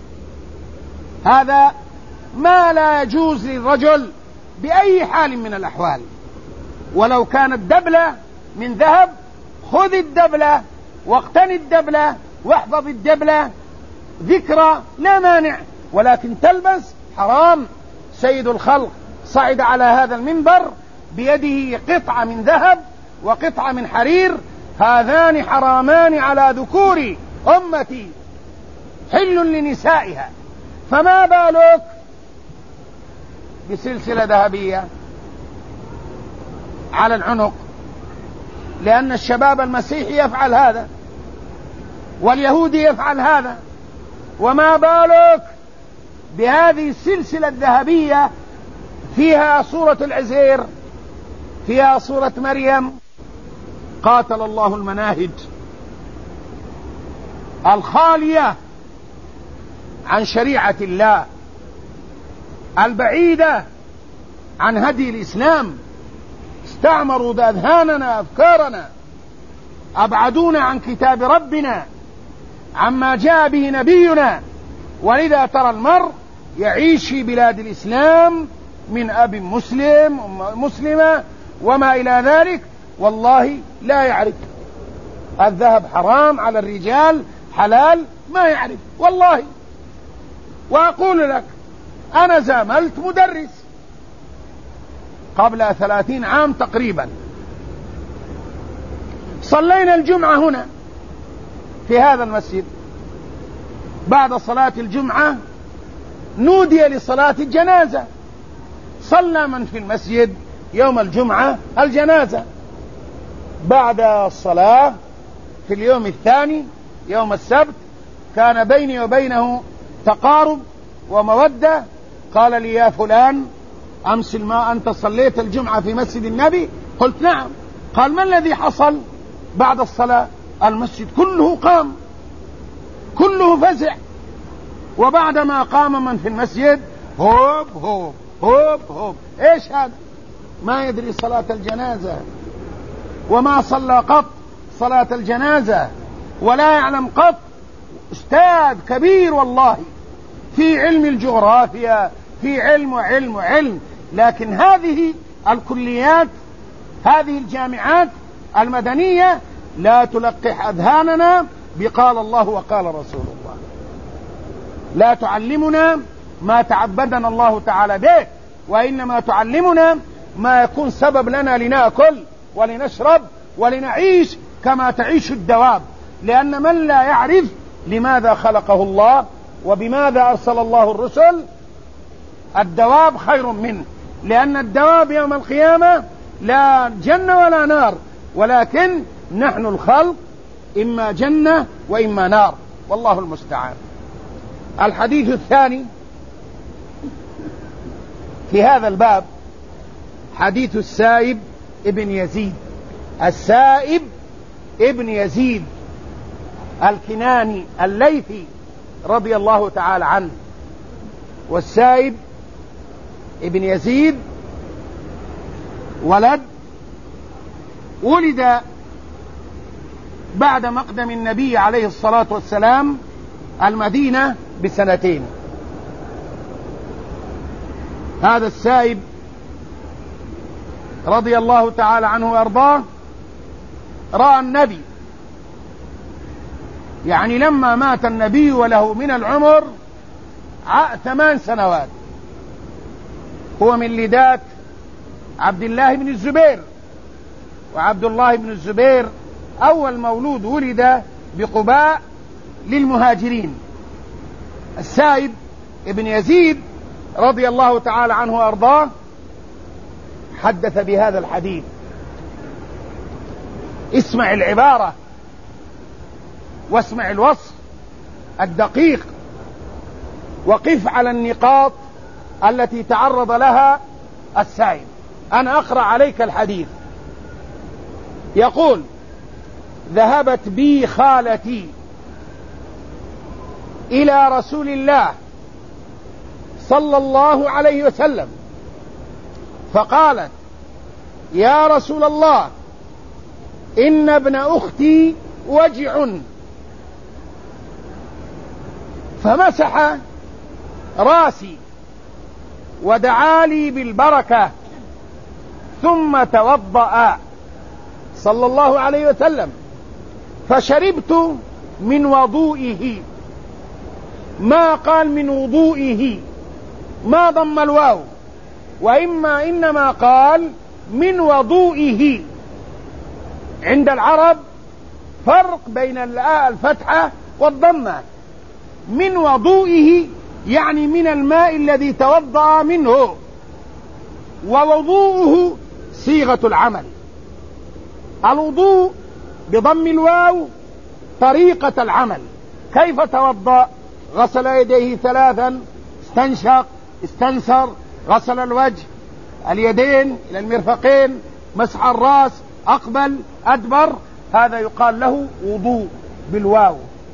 هذا ما لا يجوز للرجل بأي حال من الأحوال. ولو كانت دبلة من ذهب خذ الدبلة واقتني الدبلة واحفظ الدبلة ذكرى لا مانع، ولكن تلبس حرام. سيد الخلق صعد على هذا المنبر بيده قطعة من ذهب وقطعة من حرير، هذان حرامان على ذكور أمتي حل لنسائها، فما بالك بسلسلة ذهبية على العنق؟ لأن الشباب المسيحي يفعل هذا واليهودي يفعل هذا، وما بالك بهذه السلسلة الذهبية فيها صورة العزير، فيها صورة مريم. قاتل الله المناهج الخالية عن شريعة الله، البعيدة عن هدي الإسلام. استعمروا أذهاننا أفكارنا، أبعدونا عن كتاب ربنا، عما جاء به نبينا. ولذا ترى المرء يعيش في بلاد الإسلام من أب مسلم مسلمة وما إلى ذلك، والله لا يعرف الذهب حرام على الرجال حلال، ما يعرف والله. وأقول لك أنا زاملت مدرس قبل ثلاثين عام تقريبا، صلينا الجمعة هنا في هذا المسجد، بعد صلاة الجمعة نودي لصلاة الجنازة، صلى من في المسجد يوم الجمعة الجنازة. بعد الصلاة في اليوم الثاني يوم السبت كان بيني وبينه تقارب ومودة، قال لي يا فلان أمس ما أنت صليت الجمعة في مسجد النبي؟ قلت نعم. قال ما الذي حصل بعد الصلاة؟ المسجد كله قام، كله فزع، وبعدما قام من في المسجد هوب هوب هوب هوب. ايش هذا؟ ما يدري صلاة الجنازة وما صلى قط صلاة الجنازة، ولا يعلم قط. أستاذ كبير والله في علم الجغرافيا، في علم وعلم وعلم، لكن هذه الكليات، هذه الجامعات المدنية لا تلقح أذهاننا بقال الله وقال رسول الله، لا تعلمنا ما تعبدنا الله تعالى به، وإنما تعلمنا ما يكون سبب لنا لنأكل ولنشرب ولنعيش كما تعيش الدواب. لأن من لا يعرف لماذا خلقه الله وبماذا أرسل الله الرسل، الدواب خير منه، لأن الدواب يوم القيامة لا جنة ولا نار، ولكن نحن الخلق إما جنة وإما نار، والله المستعان. الحديث الثاني في هذا الباب حديث السائب ابن يزيد. السائب ابن يزيد الكناني الليثي رضي الله تعالى عنه. والسائب ابن يزيد ولد ولد بعد مقدم النبي عليه الصلاة والسلام المدينة بسنتين. هذا السائب رضي الله تعالى عنه وارضاه رأى النبي، يعني لما مات النبي وله من العمر ثمان سنوات. هو من لدات عبد الله بن الزبير، وعبد الله بن الزبير أول مولود ولد بقباء للمهاجرين. السائب ابن يزيد رضي الله تعالى عنه وأرضاه حدث بهذا الحديث. اسمع العبارة واسمع الوصف الدقيق، وقف على النقاط التي تعرض لها السائب. أنا أقرأ عليك الحديث. يقول: ذهبت بي خالتي إلى رسول الله صلى الله عليه وسلم فقالت: يا رسول الله إن ابن أختي وجع، فمسح راسي ودعا لي بالبركة ثم توضأ صلى الله عليه وسلم، فشربت من وضوئه. ما قال من وضوئه، ما ضم الواو، وإما إنما قال من وضوئه. عند العرب فرق بين الفتحة والضمة. من وضوئه يعني من الماء الذي توضأ منه، ووضوءه صيغة العمل. الوضوء بضم الواو طريقة العمل. كيف توضأ؟ غسل يديه ثلاثا، استنشق، استنثر، غسل الوجه، اليدين إلى المرفقين، مسح الرأس، أقبل، أدبر. هذا يقال له وضوء بالواو،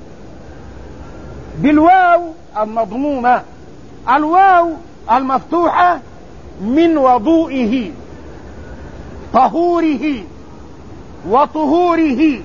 بالواو المضمومة. الواو المفتوحة من وضوئه، طهوره وطهوره.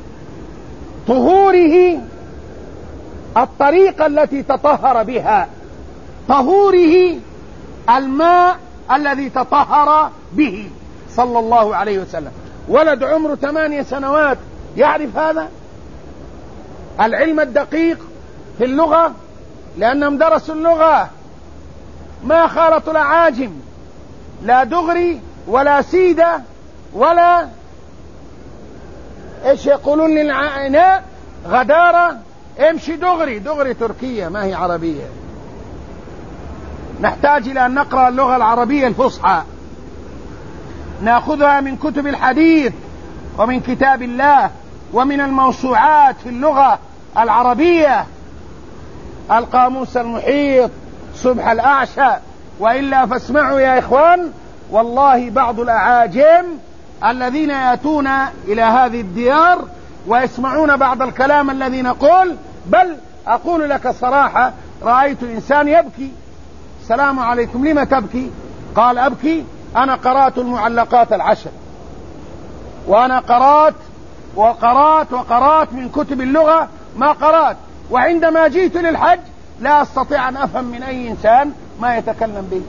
طهوره الطريقة التي تطهر بها، طهوره الماء الذي تطهر به صلى الله عليه وسلم. ولد عمره ثمانية سنوات يعرف هذا العلم الدقيق في اللغة، لأنهم درسوا اللغة، ما خالطوا الأعاجم، لا دغري ولا سيدة ولا ايش يقولون للعناء غدارة، امشي دغري. دغري تركية ما هي عربية. نحتاج إلى أن نقرأ اللغة العربية الفصحى، نأخذها من كتب الحديث ومن كتاب الله ومن الموسوعات في اللغة العربية، القاموس المحيط، صبح الأعشى. وإلا فاسمعوا يا إخوان، والله بعض الأعاجم الذين يأتون إلى هذه الديار ويسمعون بعض الكلام الذي نقول، بل أقول لك صراحة، رأيت إنسان يبكي: السلام عليكم، لما تبكي؟ قال: أبكي، أنا قرأت المعلقات العشر، وأنا قرأت وقرأت وقرأت من كتب اللغة ما قرأت، وعندما جئت للحج لا أستطيع أن أفهم من أي إنسان ما يتكلم به.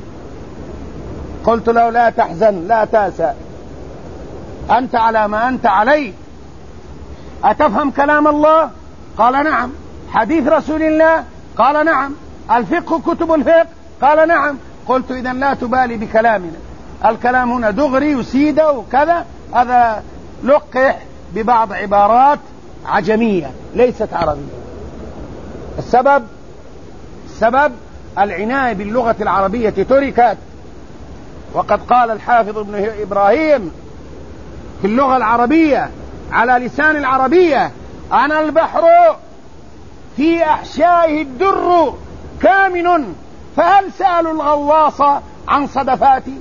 قلت له: لا تحزن، لا تأسى، أنت على ما أنت عليه. أتفهم كلام الله؟ قال: نعم. حديث رسول الله؟ قال: نعم. الفقه كتب الفقه؟ قال: نعم. قلت: إذن لا تبالي بكلامنا، الكلام هنا دغري وسيدة وكذا، هذا لقح ببعض عبارات عجمية ليست عربية. السبب السبب العناية باللغة العربية تركت. وقد قال الحافظ ابن إبراهيم في اللغة العربية على لسان العربية: أنا البحر في أحشائه الدر كامن، فهل سألوا الغواص عن صدفاتي؟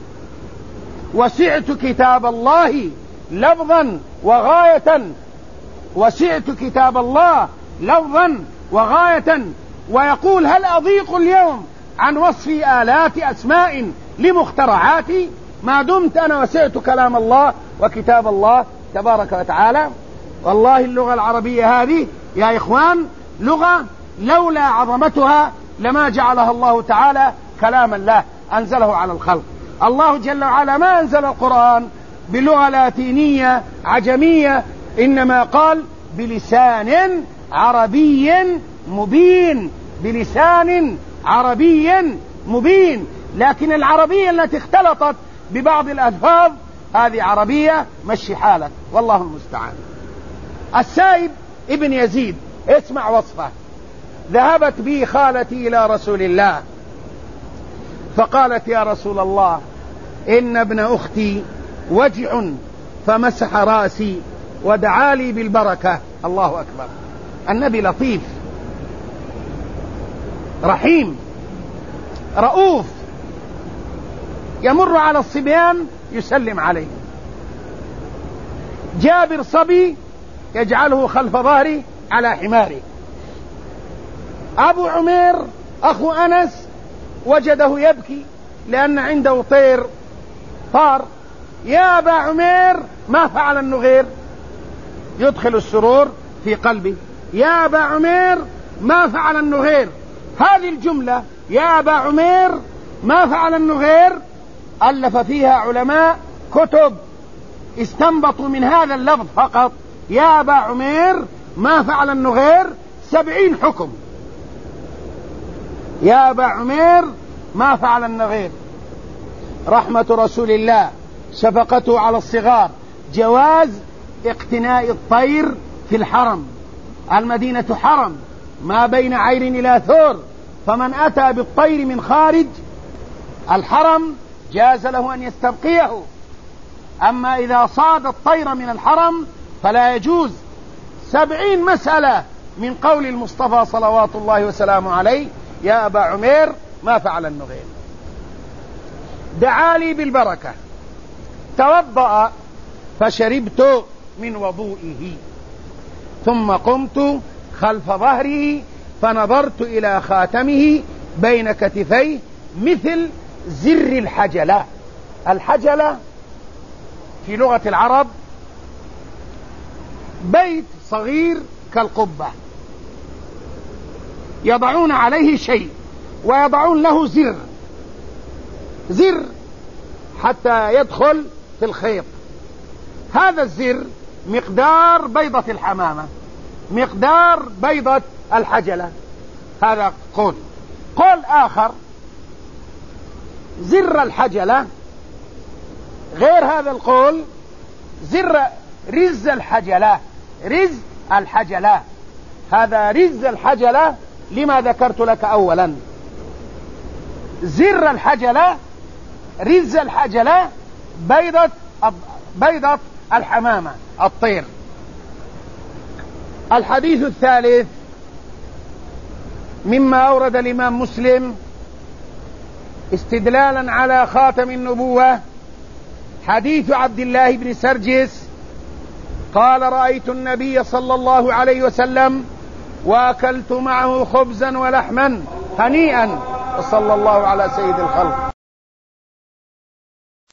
وسعت كتاب الله لفظا وغاية، وسعت كتاب الله لفظا وغاية. ويقول: هل أضيق اليوم عن وصف آلات أسماء لمخترعاتي ما دمت أنا وسعت كلام الله وكتاب الله تبارك وتعالى؟ والله اللغة العربية هذه يا إخوان لغة لولا عظمتها لما جعلها الله تعالى كلاما له أنزله على الخلق. الله جل وعلا ما أنزل القرآن بلغة لاتينية عجمية، إنما قال بلسان عربي مبين، بلسان عربي مبين. لكن العربية التي اختلطت ببعض الألفاظ هذه عربية مشي حالك، والله المستعان. السائب ابن يزيد، اسمع وصفه: ذهبت بي خالتي إلى رسول الله فقالت: يا رسول الله، إن ابن أختي وجع، فمسح رأسي ودعا لي بالبركة. الله أكبر. النبي لطيف رحيم رؤوف، يمر على الصبيان يسلم عليه. جابر صبي يجعله خلف ظهري على حماره. أبو عمير أخو أنس وجده يبكي لأن عنده طير طار: يا أبا عمير ما فعل النغير؟ يدخل السرور في قلبه. يا أبا عمير ما فعل النغير. هذه الجملة يا أبا عمير ما فعل النغير ألف فيها علماء كتب استنبطوا من هذا اللفظ فقط يا أبا عمير ما فعل النغير سبعين حكم. يا أبا عمير ما فعل النغير. رحمة رسول الله، شفقته على الصغار، جواز اقتناء الطير في الحرم. المدينة حرم ما بين عير إلى ثور، فمن أتى بالطير من خارج الحرم جاز له أن يستبقيه، أما إذا صاد الطير من الحرم فلا يجوز. سبعين مسألة من قول المصطفى صلوات الله وسلامه عليه يا أبا عمير ما فعل النغير. دعا لي بالبركة، توضأ فشربت من وضوئه، ثم قمت خلف ظهره فنظرت إلى خاتمه بين كتفيه مثل زر الحجلة. الحجلة في لغة العرب بيت صغير كالقبة يضعون عليه شيء ويضعون له زر زر حتى يدخل في الخيط. هذا الزر مقدار بيضة الحمامة، مقدار بيضة الحجلة. هذا قول. قول آخر زر الحجلة غير هذا القول، زر رز الحجلة. رز الحجلة هذا رز الحجلة لما ذكرت لك أولا. زر الحجلة رز الحجلة بيضة بيضة الحمامة الطير. الحديث الثالث مما أورد الإمام مسلم استدلالا على خاتم النبوة حديث عبد الله بن سرجس قال رأيت النبي صلى الله عليه وسلم وأكلت معه خبزا ولحما هنيئا، وصلى الله على سيد الخلق.